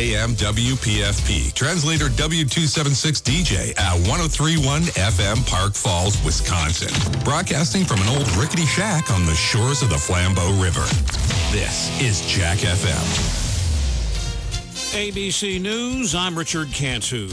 AM WPFP. Translator W276 DJ at 1031 FM Park Falls, Wisconsin. Broadcasting from an old rickety shack on the shores of the Flambeau River. This is Jack FM. ABC News, I'm Richard Cantu.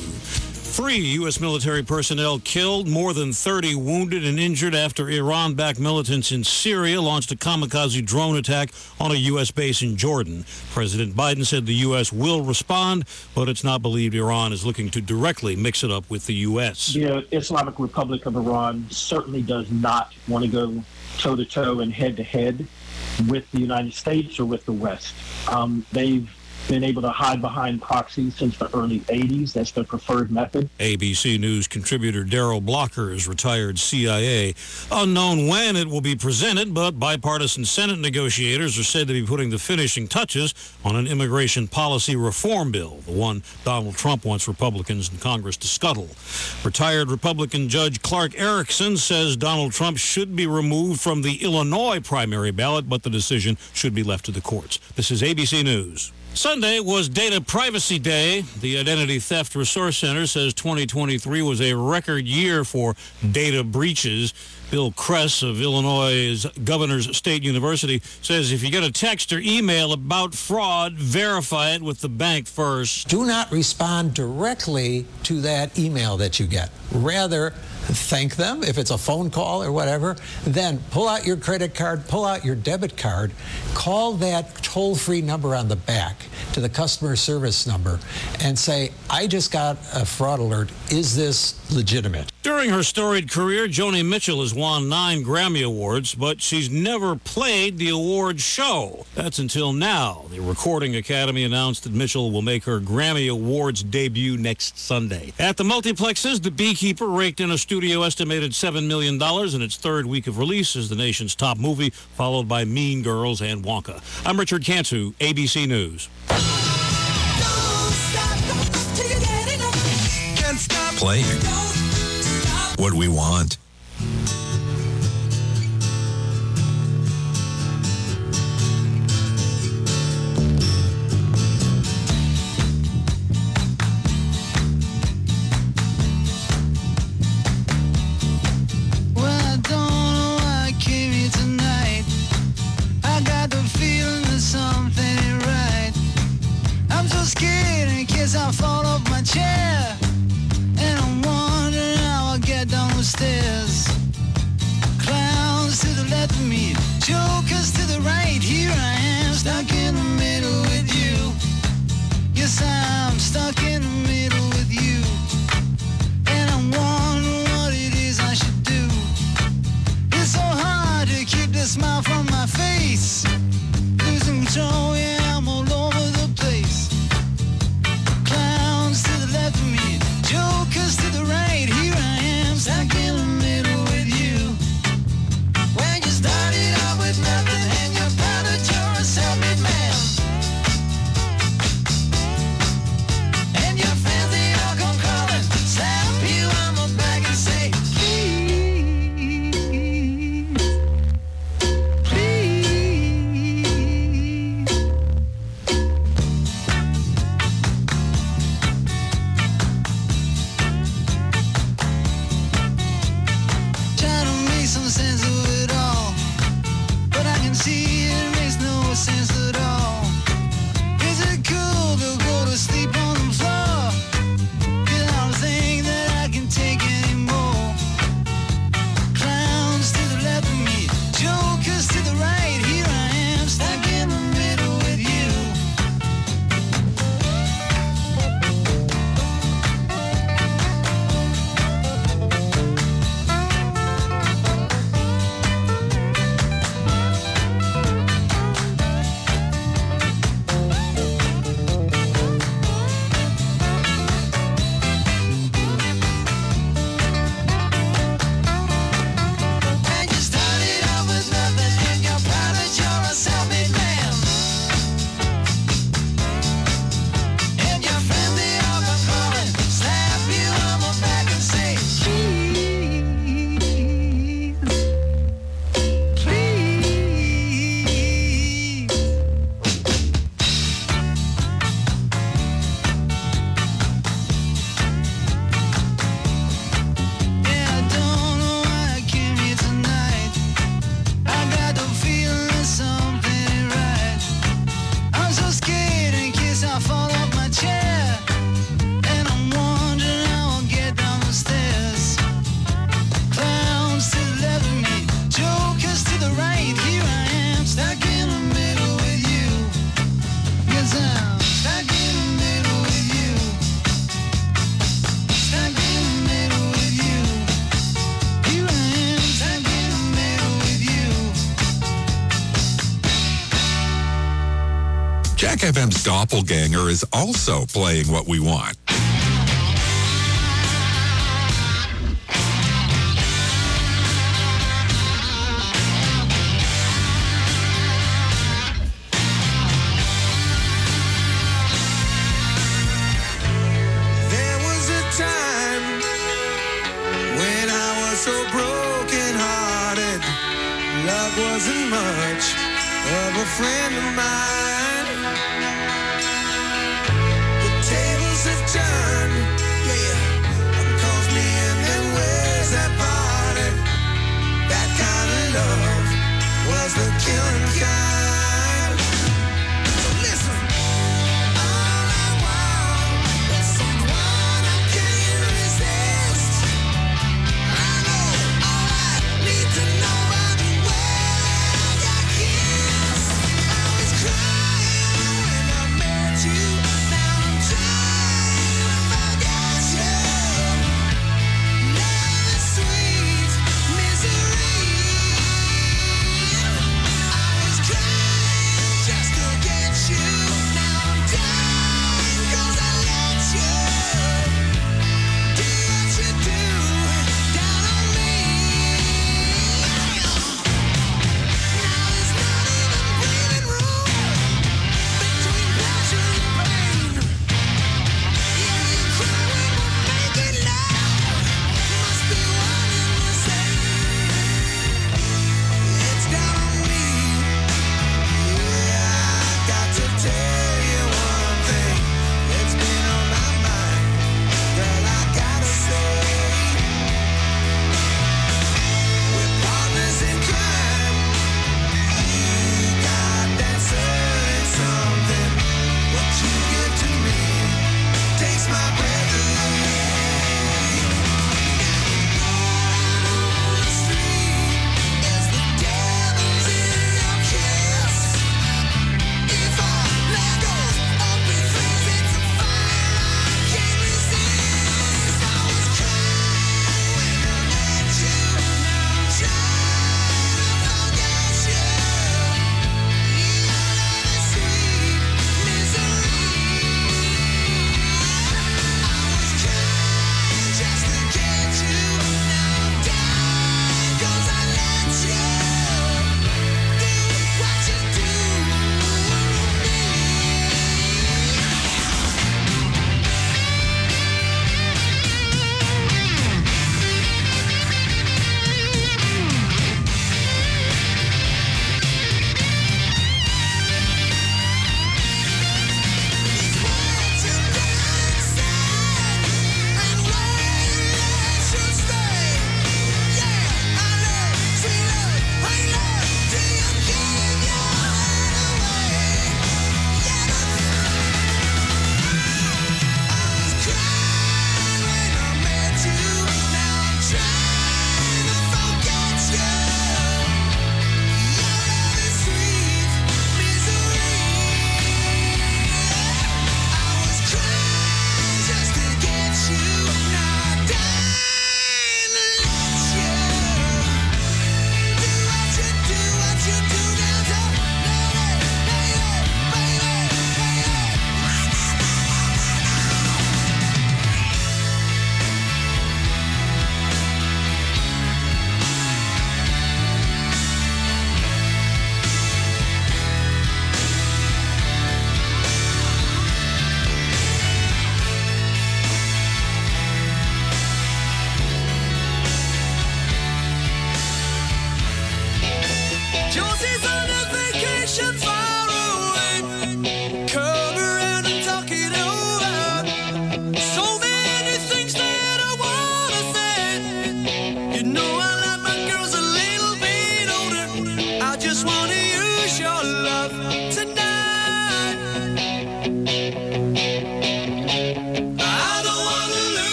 3 U.S. military personnel killed, more than 30 wounded and injured after Iran-backed militants in Syria launched a kamikaze drone attack on a U.S. base in Jordan. President Biden said the U.S. will respond, but it's not believed Iran is looking to directly mix it up with the U.S. The Islamic Republic of Iran certainly does not want to go toe-to-toe and head-to-head with the United States or with the West. They've been able to hide behind proxies since the early 80s. That's their preferred method. ABC News contributor Daryl Blocker is retired CIA. Unknown when it will be presented, but bipartisan Senate negotiators are said to be putting the finishing touches on an immigration policy reform bill, the one Donald Trump wants Republicans in Congress to scuttle. Retired Republican Judge Clark Erickson says Donald Trump should be removed from the Illinois primary ballot, but the decision should be left to the courts. This is ABC News. Sunday was Data Privacy Day. The Identity Theft Resource Center says 2023 was a record year for data breaches. Bill Kress of Illinois' Governor's State University says if you get a text or email about fraud, verify it with the bank first. Do not respond directly to that email that you get. Rather, thank them if it's a phone call or whatever. Then pull out your credit card, pull out your debit card, call that toll-free number on the back to the customer service number and say, I just got a fraud alert. Is this legitimate? During her storied career, Joni Mitchell has won 9 Grammy Awards, but she's never played the award show. That's until now. The Recording Academy announced that Mitchell will make her Grammy Awards debut next Sunday. At the multiplexes, The Beekeeper raked in a studio estimated $7 million in its third week of release as the nation's top movie, followed by Mean Girls and Wonka. I'm Richard Cantu, ABC News. Can't stop playing what we want. I fall off my chair, and I'm wondering how I'll get down the stairs. Clowns to the left of me, jokers to the right. Here I am, stuck in the middle with you. Yes, I'm stuck in the middle with you, and I'm wondering what it is I should do. It's so hard to keep the smile from my face. Losing control, yeah, I'm all over the place. To the left of me, jokers to the right. Here I am, stuck in the middle with you. When you started out with nothing and you found that you're a self-made man, and your fans, they all come calling, slap you on the back and say, please, please. Jack FM's doppelganger is also playing what we want. There was a time when I was so broken-hearted. Love wasn't much of a friend of mine. The tables have turned, yeah. Calls me and then where's that party? That kind of love was the killing kind. So listen, all I want is someone I can't resist. I know all I need to know about the way I got kissed. I was crying.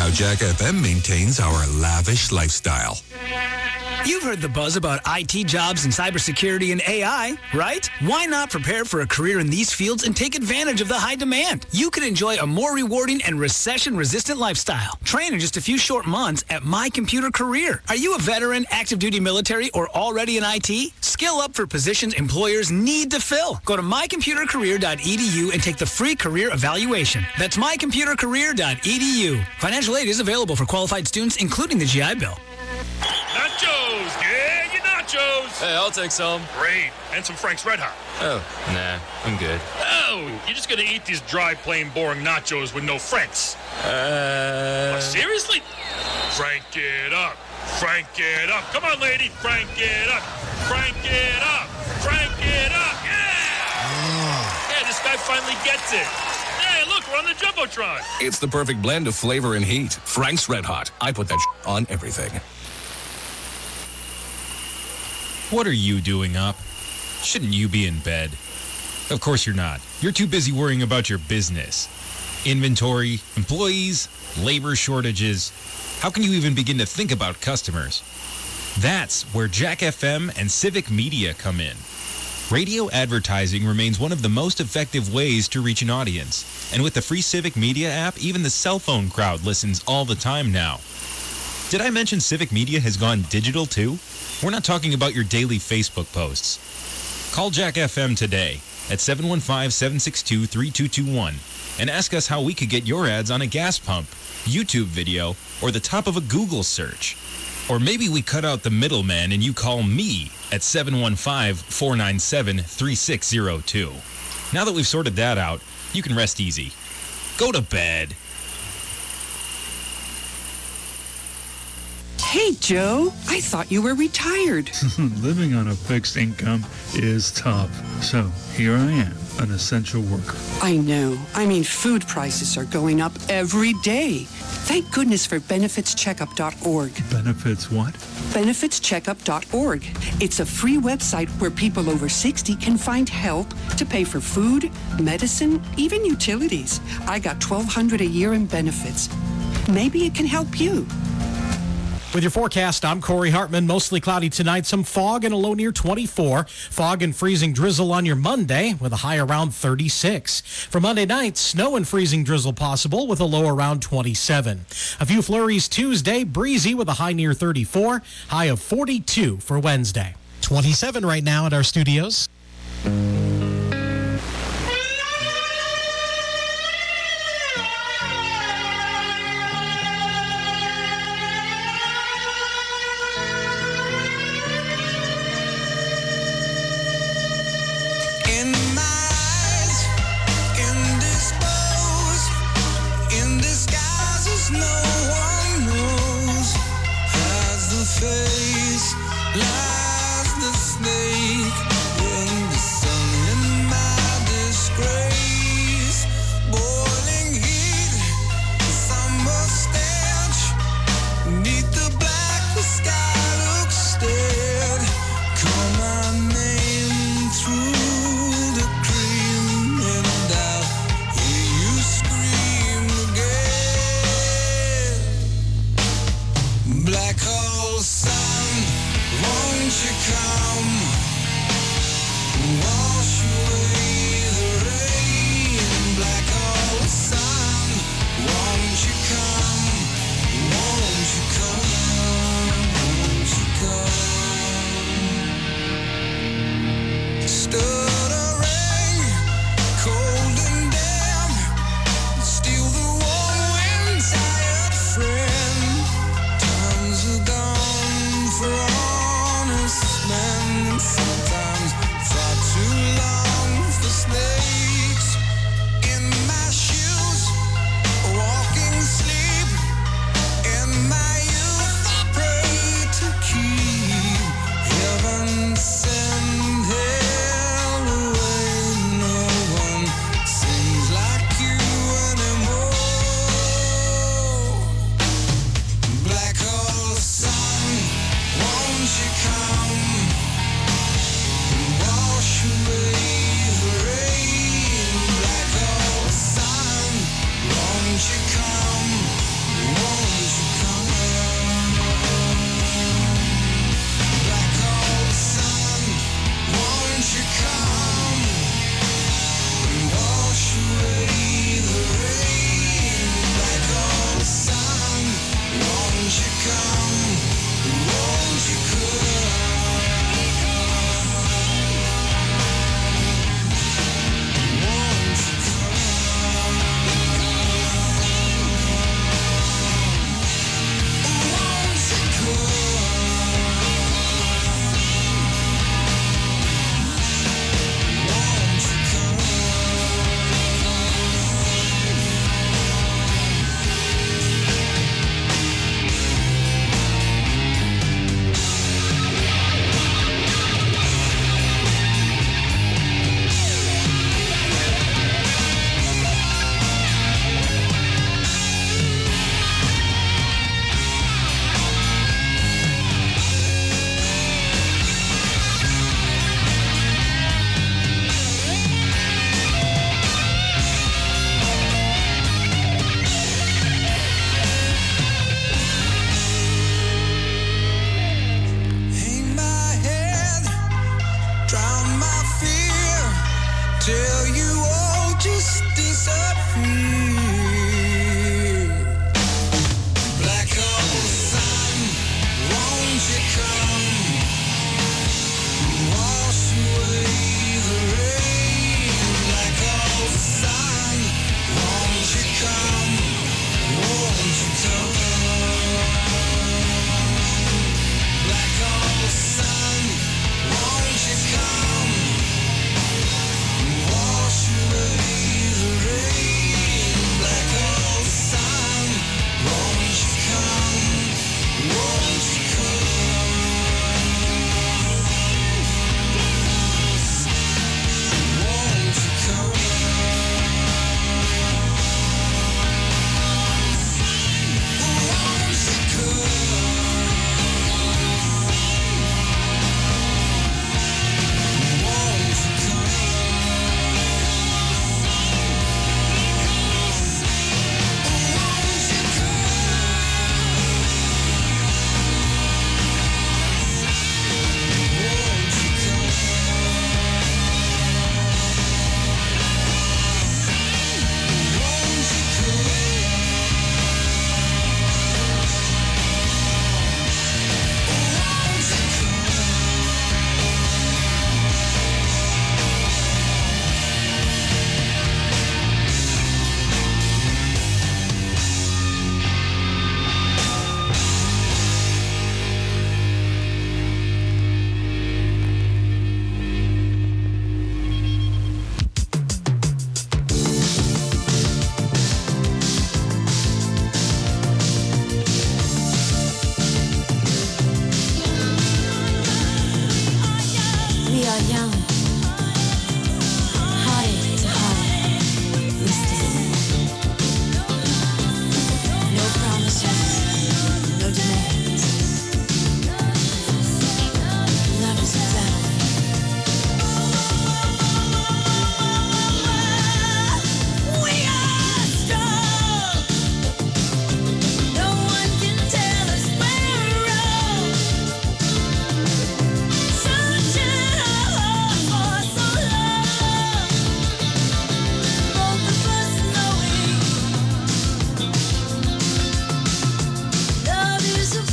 how Jack FM maintains our lavish lifestyle. You've heard the buzz about IT jobs in cybersecurity and AI, right? Why not prepare for a career in these fields and take advantage of the high demand? You could enjoy a more rewarding and recession-resistant lifestyle. Train in just a few short months at My Computer Career. Are you a veteran, active duty military, or already in IT? Skill up for positions employers need to fill. Go to mycomputercareer.edu and take the free career evaluation. That's mycomputercareer.edu. Financial aid is available for qualified students, including the GI Bill. Nachos! Yeah, your nachos! Hey, I'll take some. Great. And some Frank's Red Hot. Oh, nah, I'm good. Oh, you're just gonna eat these dry, plain, boring nachos with no Franks. Seriously? Frank it up. Frank it up. Come on, lady. Frank it up. Frank it up. Frank it up. Yeah! Yeah, this guy finally gets it. Hey, look, we're on the Jumbotron. It's the perfect blend of flavor and heat. Frank's Red Hot. I put that on everything. What are you doing up? Shouldn't you be in bed? Of course you're not. You're too busy worrying about your business. Inventory, employees, labor shortages. How can you even begin to think about customers? That's where Jack FM and Civic Media come in. Radio advertising remains one of the most effective ways to reach an audience. And with the free Civic Media app, even the cell phone crowd listens all the time now. Did I mention Civic Media has gone digital too? We're not talking about your daily Facebook posts. Call Jack FM today at 715-762-3221 and ask us how we could get your ads on a gas pump, YouTube video, or the top of a Google search. Or maybe we cut out the middleman and you call me at 715-497-3602. Now that we've sorted that out, you can rest easy. Go to bed. Hey, Joe, I thought you were retired. Living on a fixed income is tough. So here I am, an essential worker. I know. I mean, food prices are going up every day. Thank goodness for benefitscheckup.org. Benefits what? Benefitscheckup.org. It's a free website where people over 60 can find help to pay for food, medicine, even utilities. I got $1,200 a year in benefits. Maybe it can help you. With your forecast, I'm Corey Hartman. Mostly cloudy tonight, some fog and a low near 24. Fog and freezing drizzle on your Monday with a high around 36. For Monday night, snow and freezing drizzle possible with a low around 27. A few flurries Tuesday, breezy with a high near 34. High of 42 for Wednesday. 27 right now at our studios. Face lies the snake when the sun are young. Heartache to heartache. We stand. No promises, no demands. Love is a battle. We are strong. No one can tell us we're wrong. Searching our heart for so long. Both of us knowing love is a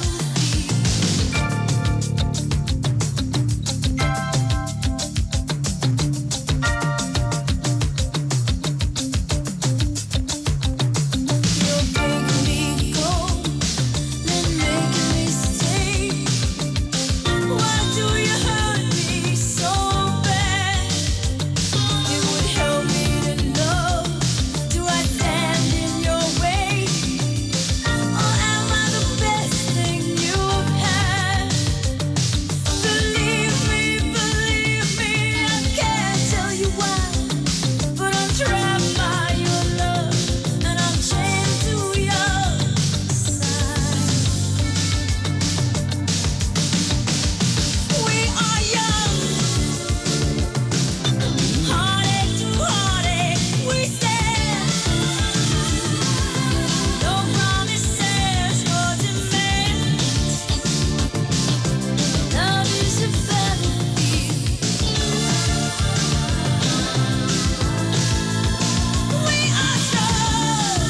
You're breaking me cold, then making me stay. Why do you hurt me so bad? It would help me to know. Do I stand in your way, or am I the best thing you've had? Believe me, I can't tell you why, but I'm trapped by your love, and I'm chained to your side. We are young, heartache to heartache, we stand. No promises, no demands. Love is a battlefield. We are strong.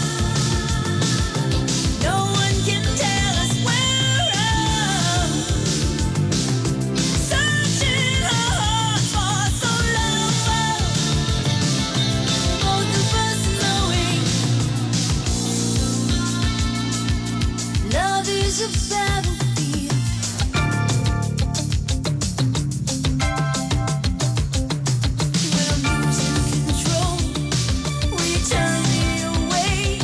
No one can tell us we're wrong. Searching our hearts for so long. Both of us knowing love is a battlefield. When I'm losing control, will you turn me away,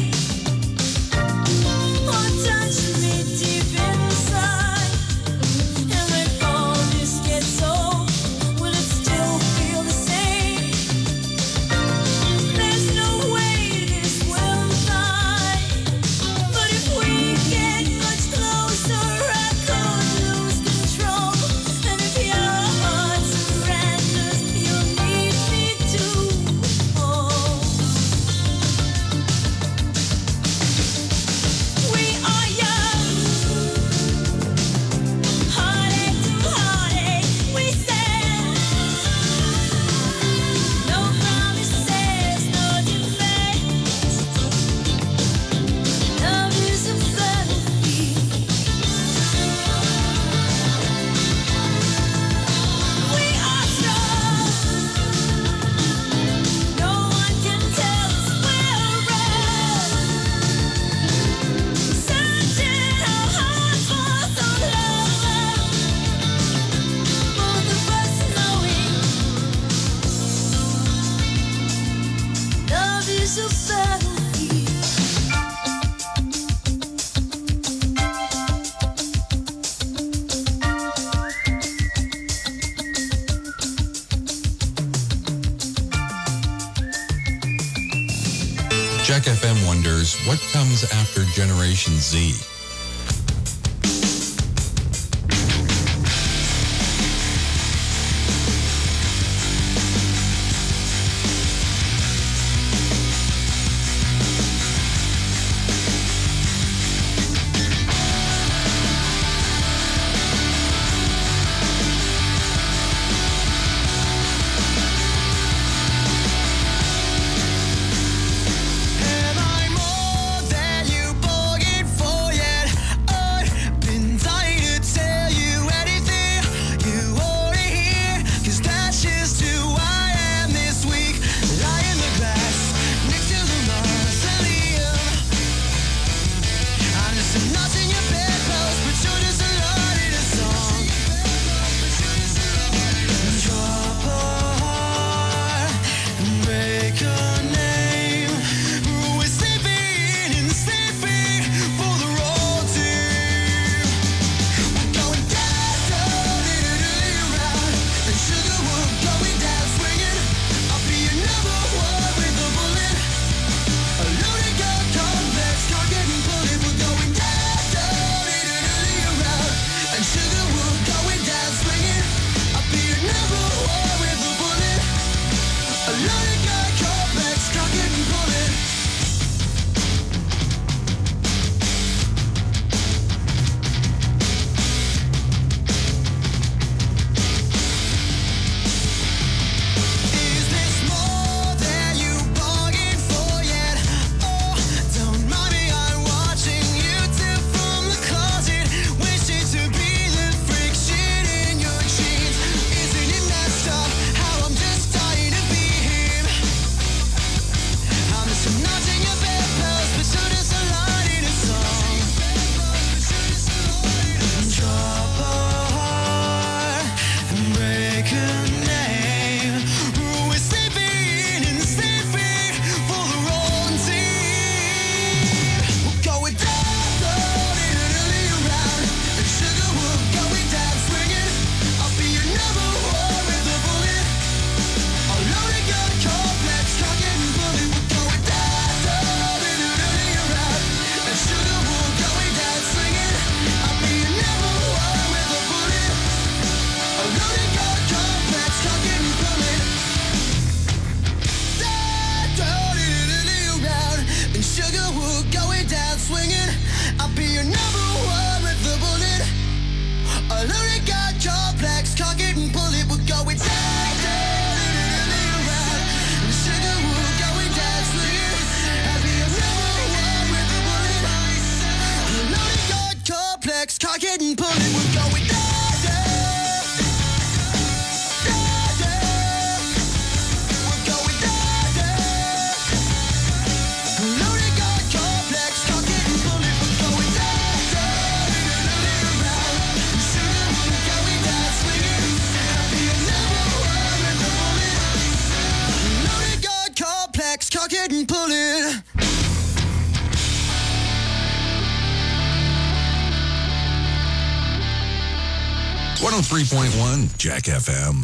or touch me deep inside? And when all this gets old, will it still feel the same? There's no way this will die, but if we get much closer, I could lose control. And if your heart surrenders, you'll need me to hold. We are young, heartache to heartache, we stand. No promises, no demands. Love is a battlefield. We are strong. No one can tell us we're wrong. Searching our hearts for so long. Both of us knowing love is a battlefield. Jack FM wonders what comes after Generation Z. Am I more than you bargained for? Yeah. swinging. I'll be your number one with the bullet. A loaded gun complex, cock it and pull it. We're going down, down, around. And sugar, we're going down swinging. I'll be your number one with the bullet. A loaded gun complex, cock it and pull it. We're going down. Cock it and pull it. 103.1 Jack FM.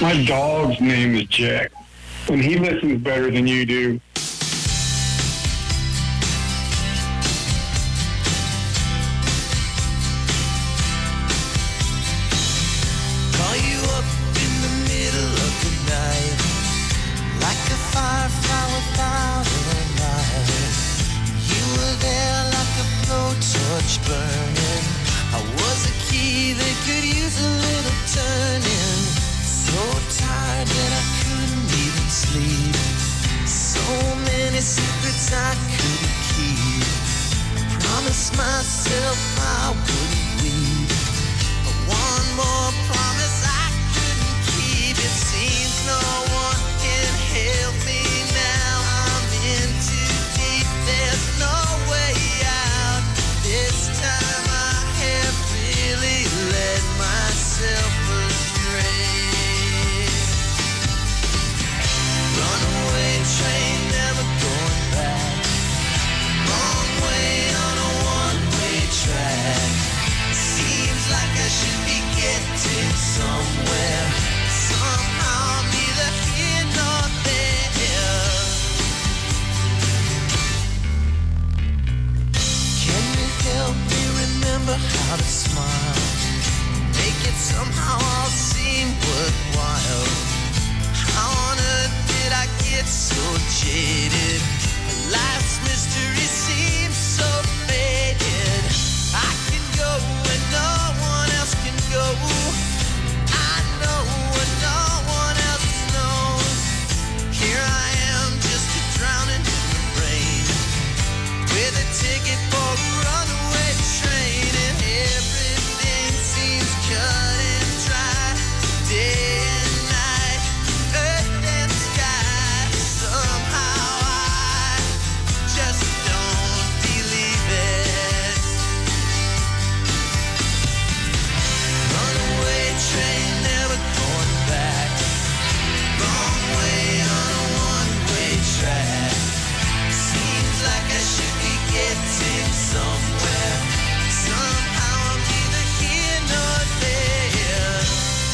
My dog's name is Jack, and he listens better than you do. Call you up in the middle of the night, like a firefly without a light. You were there like a blowtorch burning. I was a key that could use a little turning. So tired that I couldn't even sleep. So many secrets I couldn't keep. I promised myself I wouldn't weep. But one more promise I couldn't keep. It seems no one can help me now. I'm in too deep. There's no way out. This time I have really led myself astray. Runaway train, never going back. Wrong way on a one-way track. Seems like I should be getting somewhere. Somehow I'm neither here nor there. Can you help me remember how to smile? Make it somehow all seem worthwhile. How on earth did I get so jaded? Life's mystery seems so faded. I can go where no one else can go. I know what no one else knows. Here I am, just a drowning in the rain, with a ticket for a runaway train, and everything seems cut and dry. Day and night, earth and sky. Somehow I just don't believe it. Runaway train, never going back. Wrong way on a one-way track. Seems like I should be getting somewhere. Somehow I'm neither here nor there.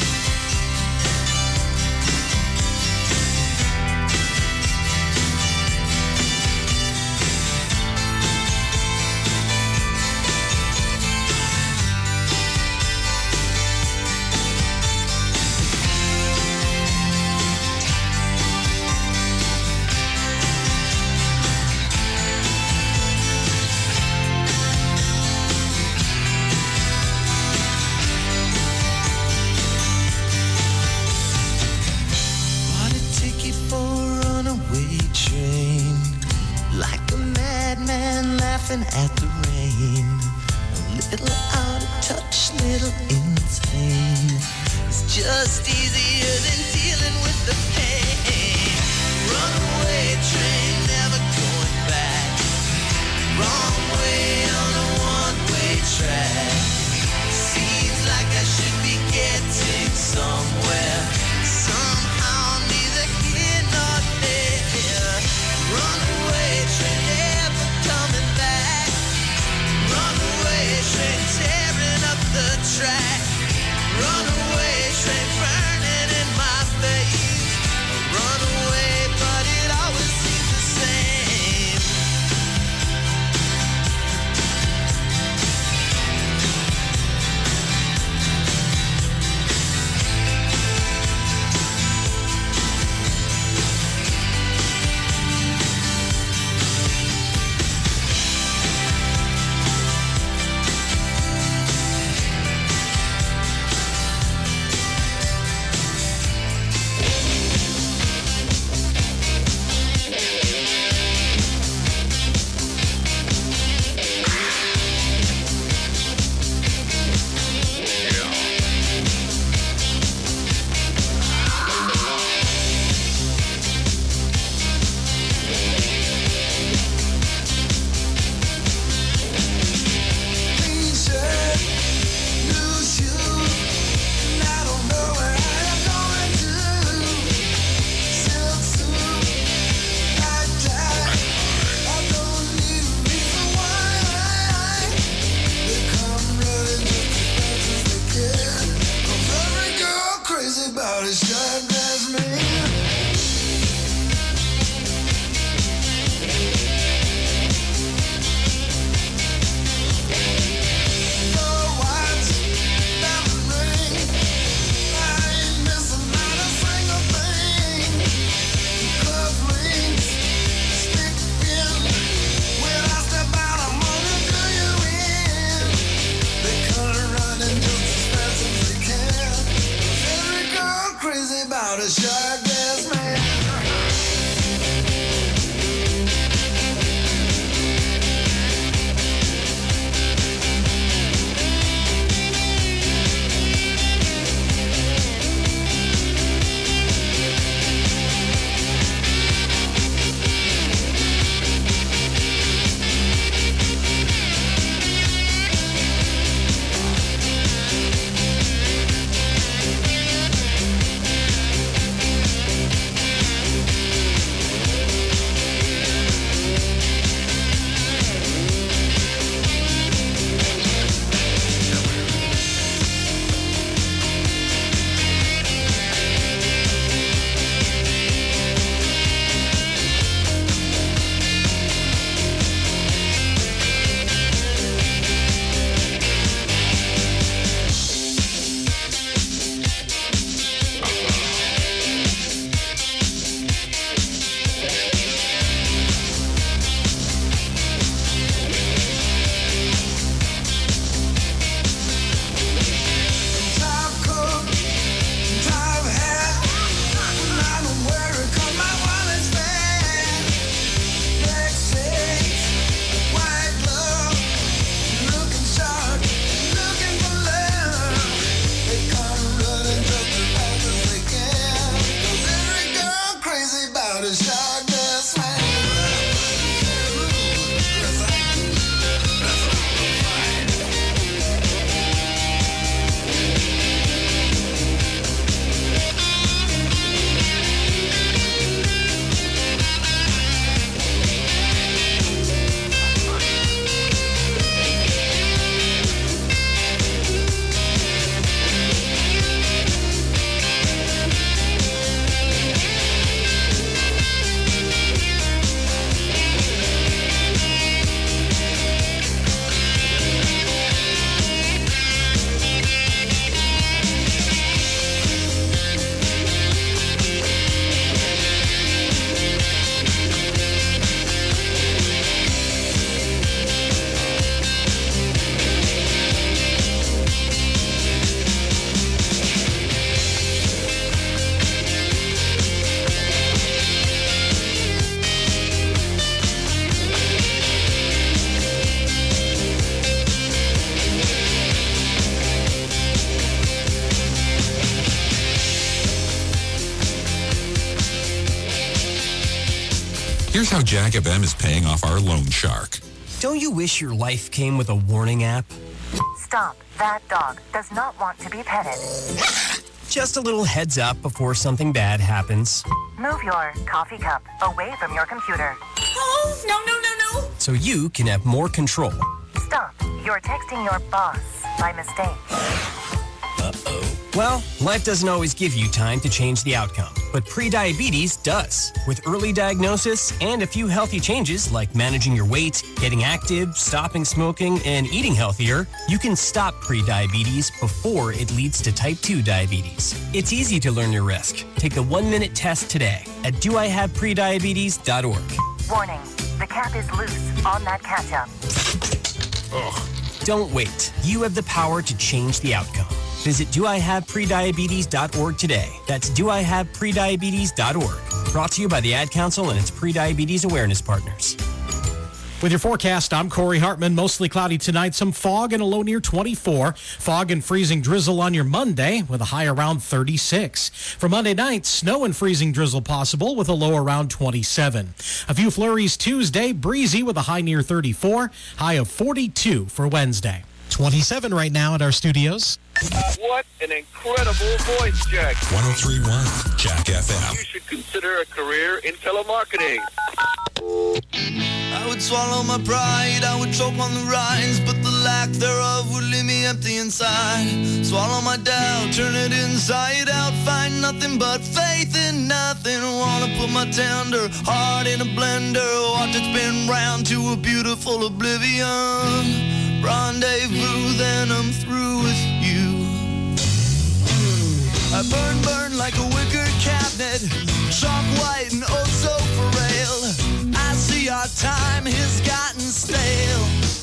Bought a ticket for a runaway train, like a madman laughing at the rain. A little out of touch, little insane. It's just easier than dealing with the pain. Runaway train, never going back. Wrong way on a one-way track. Seems like I should be getting somewhere. Somehow I'm neither here nor there. Runaway train, never coming back. Runaway train, tearing up the track. Runaway train, burning in my veins. Here's how Jack FM is paying off our loan shark. Don't you wish your life came with a warning app? Stop. That dog does not want to be petted. Just a little heads up before something bad happens. Move your coffee cup away from your computer. Oh, no. So you can have more control. Stop. You're texting your boss by mistake. Well, life doesn't always give you time to change the outcome, but prediabetes does. With early diagnosis and a few healthy changes like managing your weight, getting active, stopping smoking, and eating healthier, you can stop prediabetes before it leads to type 2 diabetes. It's easy to learn your risk. Take the 1-minute test today at doihaveprediabetes.org. Warning. The cap is loose on that ketchup. Don't wait. You have the power to change the outcome. Visit doihaveprediabetes.org today. That's doihaveprediabetes.org. Brought to you by the Ad Council and its prediabetes awareness partners. With your forecast, I'm Corey Hartman. Mostly cloudy tonight, some fog and a low near 24. Fog and freezing drizzle on your Monday with a high around 36. For Monday night, snow and freezing drizzle possible with a low around 27. A few flurries Tuesday, breezy with a high near 34, high of 42 for Wednesday. 27 right now at our studios. What an incredible voice, Jack. 103.1 Jack FM. You should consider a career in telemarketing. I would swallow my pride, I would choke on the rinds, but the lack thereof would leave me empty inside. Swallow my doubt, turn it inside out, find nothing but faith in nothing. Wanna put my tender heart in a blender, watch it spin round to a beautiful oblivion. Rendezvous, then I'm through with you. I burn like a wicker cabinet, chalk white and oh so frail. I see our time has gotten stale.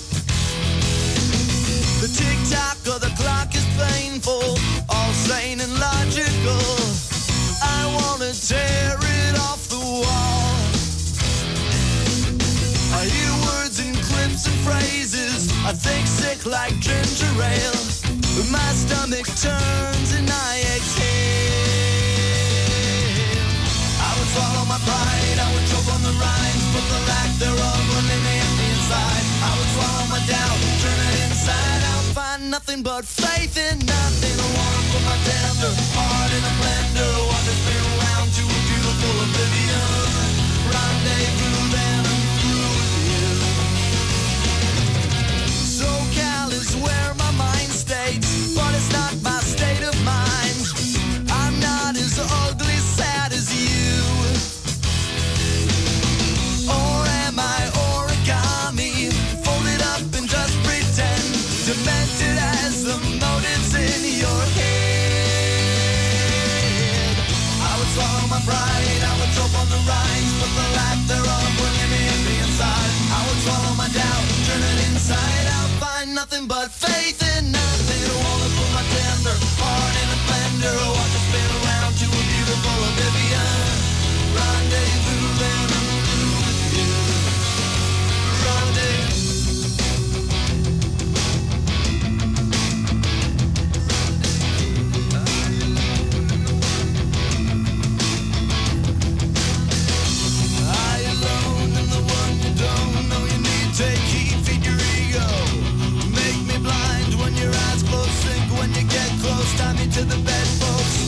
The tick-tock of the clock is painful, all sane and logical. I wanna tear it off the wall. I hear words and clips and phrases, I think sick like ginger ale. My stomach turns and I exhale. I would swallow my pride, I would choke on the rinds, but the lack thereof would leave me empty inside. I would swallow my doubt, turn it inside out, find nothing but faith in nothing. I wanna put my tender heart in a blender, watch it spin around to a beautiful oblivion. Rendezvous, then I'm through with you. SoCal is where my mind stays, but it's not my state of mind. I'm not as ugly, sad as you. Or am I origami, folded up and just pretend, demented as the motives in your head? I would swallow my pride, I would choke on the rinds, but the lack thereof would leave me empty inside. I would swallow my doubt, turn it inside out, find nothing but faith in nothing. I wanna put my tender heart in a blender, watch it spin around to a beautiful oblivion. Rendezvous, then I'm through with you. I alone am the one you don't know you need. Take heed, feed your ego. Make me blind when your eyes close, sink when you get close. Tie me to the bed, folks.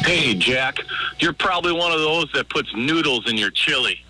Hey, Jack, you're probably one of those that puts noodles in your chili.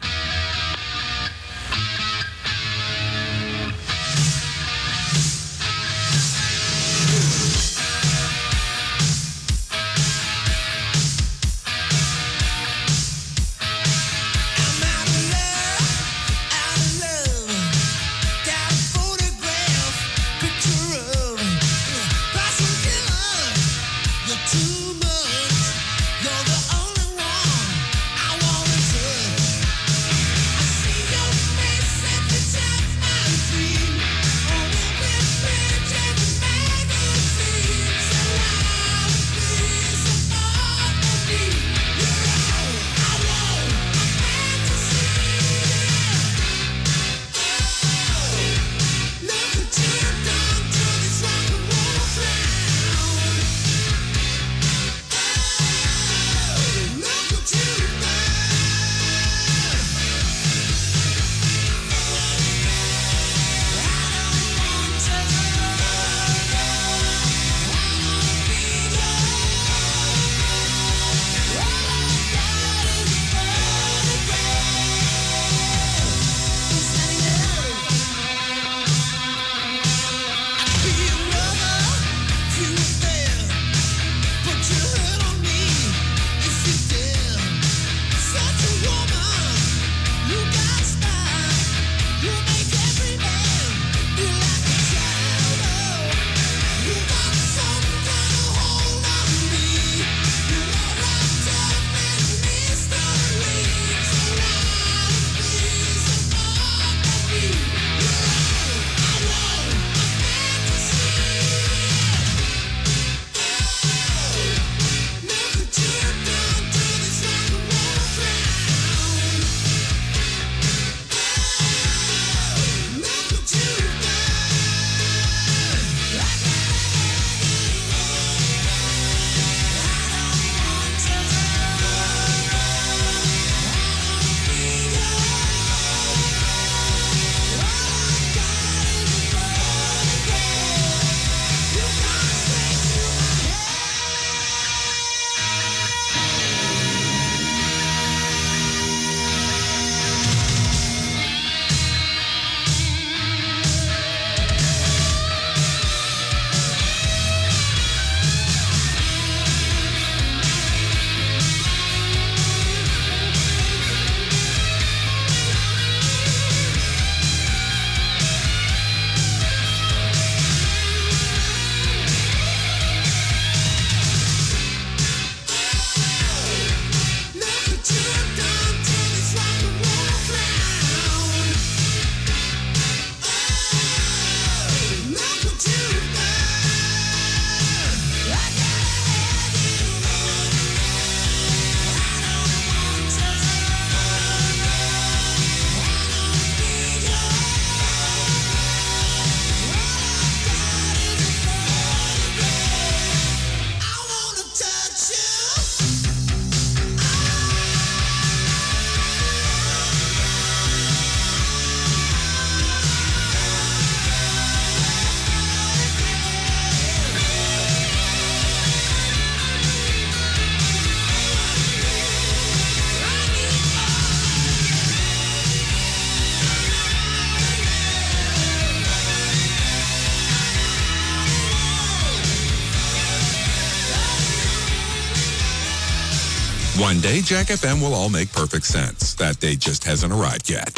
One day, Jack FM will all make perfect sense. That day just hasn't arrived yet.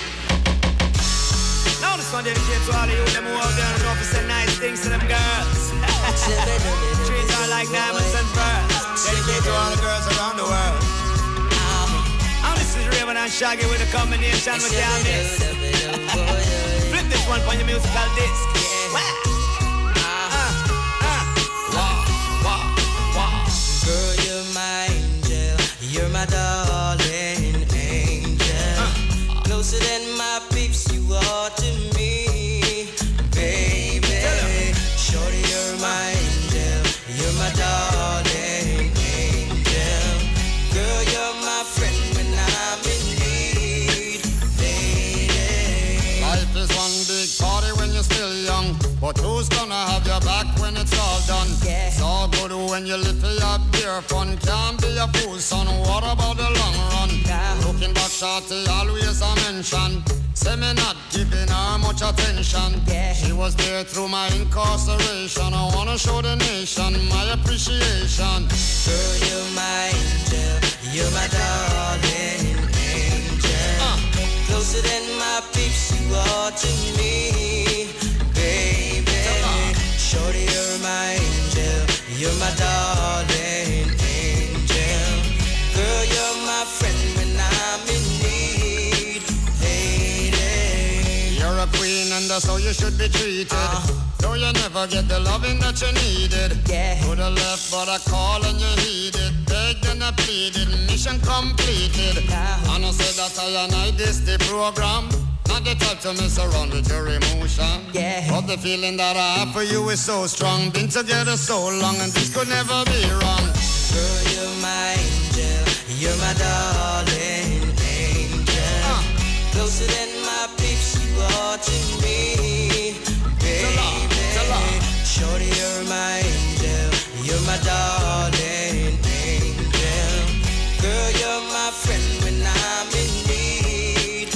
Now this one dedicated to all of you them who out there and know to say nice things to them girls. Trees are like diamonds and pearls. Dedicated to all the girls around the world. And this is Raven and Shaggy with a combination with your miss. Flip this one on your musical disc. Girl, you're my angel. You're my darling angel. Closer than my peeps, you are to me, baby. Shorty, you're my angel. You're my darling angel. Girl, you're my friend when I'm in need, lady. Life is one big party when you're still young, but who's gonna have your back when it's all done? Yeah. It's all good when you live for your beer fun. Can't be a fool, son. What about the long run? Looking back, shorty, always a mention. Say me not giving her much attention. She was there through my incarceration. I wanna show the nation my appreciation. Girl, you're my angel, you're my darling angel. Closer than my peeps, you are to me, baby. Shorty, you're my angel, you're my darling angel. Girl, you're my friend when I'm in need, lady. You're a queen and that's how you should be treated. Though you never get the loving that you needed. Could have left but I call and you heeded. Begged and I pleaded, mission completed. And I said that I this the program. Not the type to mess around with your emotion. But the feeling that I have for you is so strong. Been together so long and this could never be wrong. Girl, you're my angel, you're my darling angel. Closer than my peeps, you are to me, baby. Shorty, you're my angel, you're my darling angel. Girl, you're my friend when I'm in need,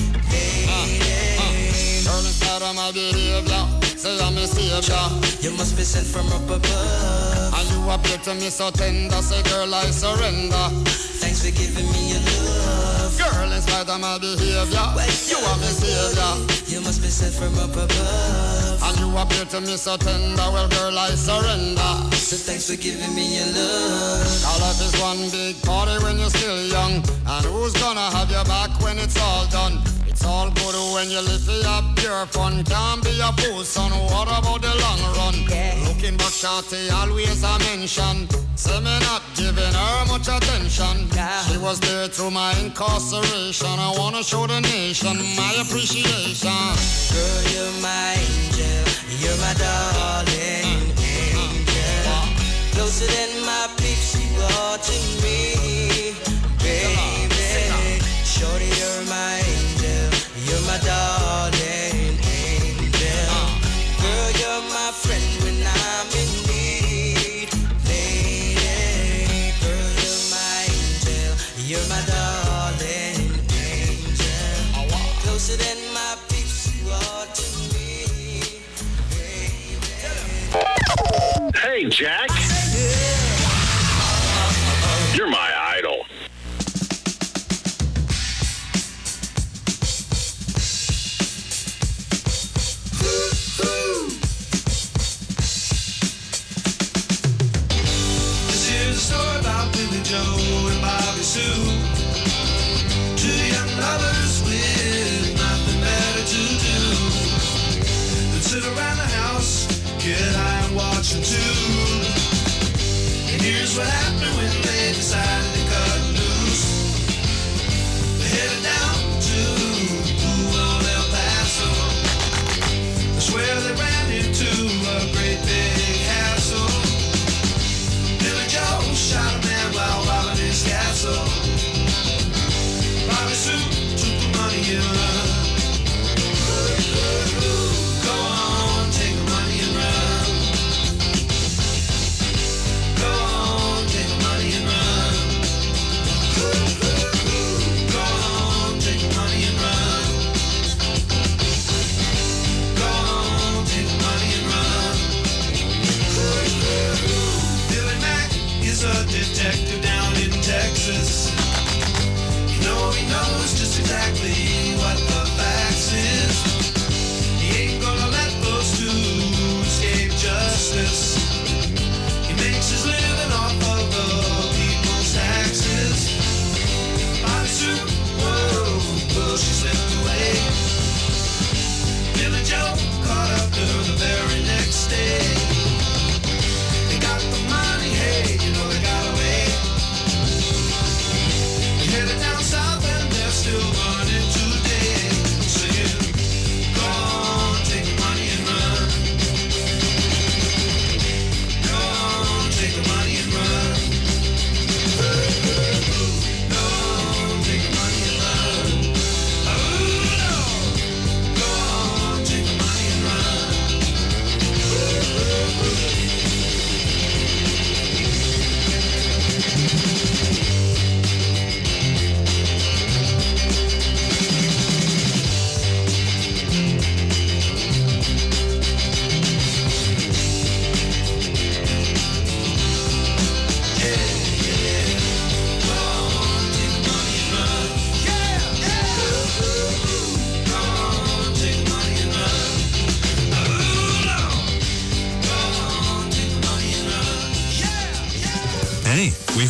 lady. Turn inside of my behavior, say I'm a savior. You must be sent from up above. And you appear to me so tender, say girl I surrender. Thanks for giving me your love. Girl, in spite of my behavior, you are my savior. You must be sent from up above. And you appear to me so tender, well girl I surrender. So thanks for giving me your love. Our life is one big party when you're still young. And who's gonna have your back when it's all done? It's all good when you live for your pure fun. Can't be a fool, son. What about the long run? Looking back, shorty, always a mention. Say me not giving her much attention. She was there through my incarceration. I wanna show the nation my appreciation. Girl, you're my angel, you're my darling angel. Closer than my peeps, you are to me, baby. Shorty, you're my angel, you're my darling angel. Girl, you're my friend when I'm in need, lady. Girl, you're my angel, you're my darling angel. Closer than my peeps, you are to me, baby. Hey, Jack. You're my idol. This is a story about Billy Joe and Bobby Sue. Two young lovers with nothing better to do than sit around the house, get high and watch a tune. And here's what happened when they decided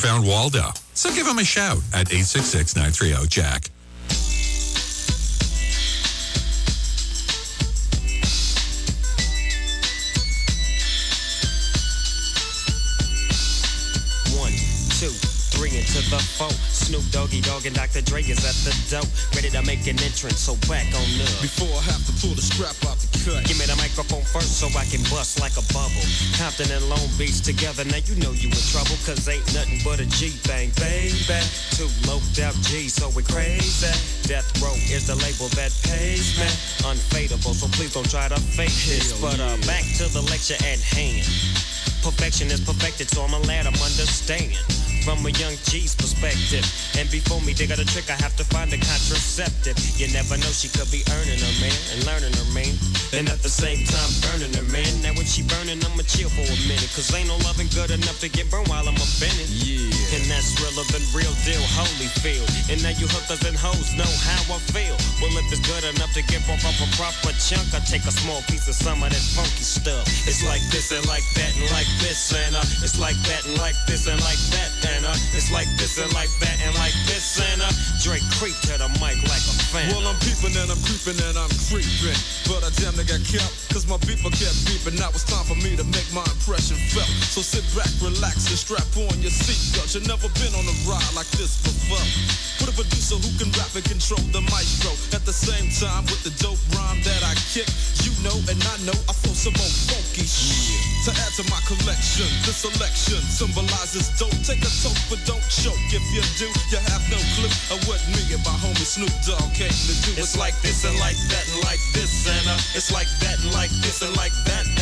found Waldo. So give him a shout at 866-930-JACK. To the foe, Snoop Doggy Dogg and Dr. Dre is at the door, ready to make an entrance, so back on up. Before I have to pull the strap out the cut, give me the microphone first so I can bust like a bubble. Compton and Long Beach together, now you know you in trouble, cause ain't nothing but a G thing, baby. Two loped out G's, so we crazy. Death Row is the label that pays me. Unfadable, so please don't try to fake this. But back to the lecture at hand. Perfection is perfected, so I'm a lad, I'm understand. From a young G's perspective. And before me dig out a trick, I have to find a contraceptive. You never know, she could be earning her man and learning her man. And at the same time burning her man. Now when she burning, I'ma chill for a minute. Cause ain't no loving good enough to get burned while I'm up in it. Yeah. And that's realer than real deal, Holyfield. And now you hookers and hoes know how I feel. Well, if it's good enough to give off a proper chunk, I take a small piece of some of that funky stuff. It's like this and like that and like this and it's like that and like this and like that. It's like this and like that and like this and Drake creep to the mic like a fan. Well, I'm peeping and I'm creeping and I'm creeping, but I damn near got kept, cause my beeper kept beeping. Now it's time for me to make my impression felt. So sit back, relax, and strap on your seatbelt. You've never been on a ride like this before. With a producer who can rap and control the maestro. At the same time, with the dope rhyme that I kick, you know and I know I flow some more funky shit. To add to my collection, this selection symbolizes dope. Take a toke, but don't choke. If you do, you have no clue of what me and my homie Snoop Dogg came to do. It's like this and like that and like this and it's like that and like this and like that